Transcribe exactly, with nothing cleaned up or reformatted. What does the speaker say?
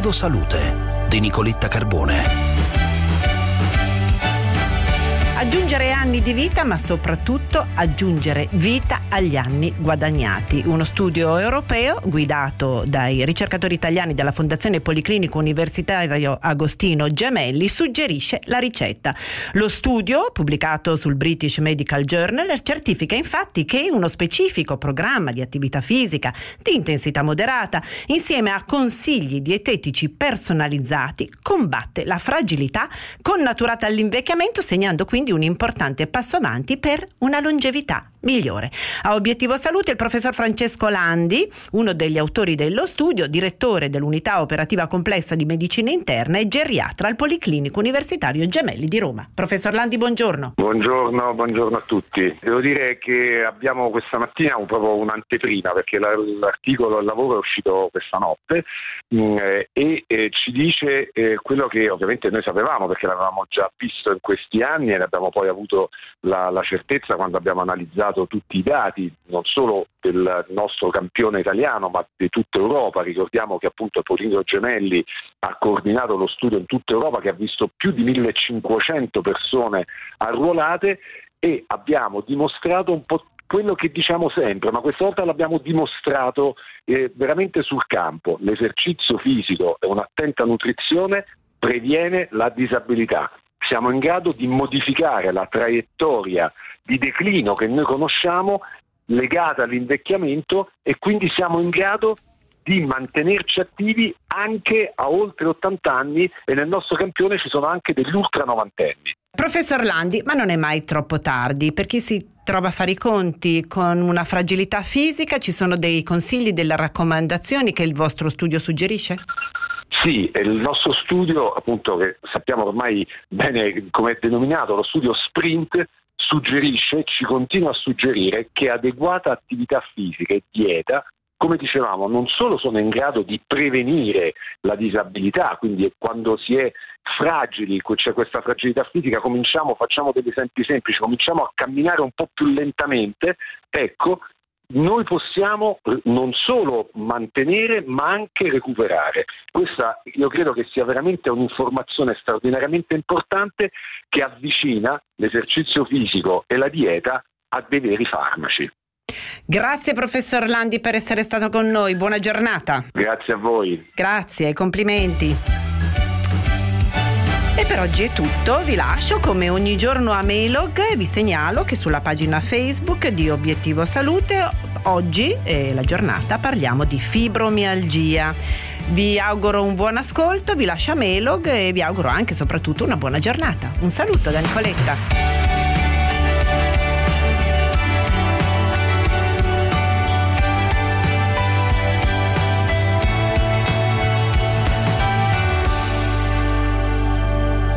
Obiettivo Salute di Nicoletta Carbone. Aggiungere anni di vita, ma soprattutto aggiungere vita agli anni guadagnati. Uno studio europeo guidato dai ricercatori italiani della Fondazione Policlinico Universitario Agostino Gemelli suggerisce la ricetta. Lo studio, pubblicato sul British Medical Journal, certifica infatti che uno specifico programma di attività fisica di intensità moderata, insieme a consigli dietetici personalizzati, combatte la fragilità connaturata all'invecchiamento, segnando quindi un importante passo avanti per una longevità migliore. A Obiettivo Salute il professor Francesco Landi, uno degli autori dello studio, direttore dell'unità operativa complessa di medicina interna e geriatra al Policlinico Universitario Gemelli di Roma. Professor Landi, buongiorno. Buongiorno, buongiorno a tutti. Devo dire che abbiamo questa mattina un, proprio un'anteprima, perché la, l'articolo, il lavoro è uscito questa notte mh, e eh, ci dice eh, quello che ovviamente noi sapevamo, perché l'avevamo già visto in questi anni e ne abbiamo poi avuto la, la certezza quando abbiamo analizzato tutti i dati, non solo del nostro campione italiano ma di tutta Europa. Ricordiamo che appunto il Policlinico Gemelli ha coordinato lo studio in tutta Europa, che ha visto più di millecinquecento persone arruolate, e abbiamo dimostrato un po' quello che diciamo sempre, ma questa volta l'abbiamo dimostrato eh, veramente sul campo. L'esercizio fisico e un'attenta nutrizione previene la disabilità. Siamo in grado di modificare la traiettoria di declino che noi conosciamo legata all'invecchiamento, e quindi siamo in grado di mantenerci attivi anche a oltre ottanta anni, e nel nostro campione ci sono anche degli ultra novantenni. Professor Landi, ma non è mai troppo tardi per chi si trova a fare i conti con una fragilità fisica? Ci sono dei consigli, delle raccomandazioni che il vostro studio suggerisce? Sì, il nostro studio, appunto, che sappiamo ormai bene come è denominato, lo studio SPRINT, suggerisce, ci continua a suggerire che adeguata attività fisica e dieta, come dicevamo, non solo sono in grado di prevenire la disabilità, quindi quando si è fragili, c'è questa fragilità fisica, cominciamo, facciamo degli esempi semplici, cominciamo a camminare un po' più lentamente, ecco, noi possiamo non solo mantenere ma anche recuperare. Questa io credo che sia veramente un'informazione straordinariamente importante, che avvicina l'esercizio fisico e la dieta a dei veri farmaci. Grazie professor Landi per essere stato con noi, buona giornata. Grazie a voi. Grazie, complimenti. E per oggi è tutto, vi lascio come ogni giorno a Mailog e vi segnalo che sulla pagina Facebook di Obiettivo Salute oggi è la giornata, parliamo di fibromialgia. Vi auguro un buon ascolto, vi lascio a Mailog e vi auguro anche e soprattutto una buona giornata. Un saluto da Nicoletta.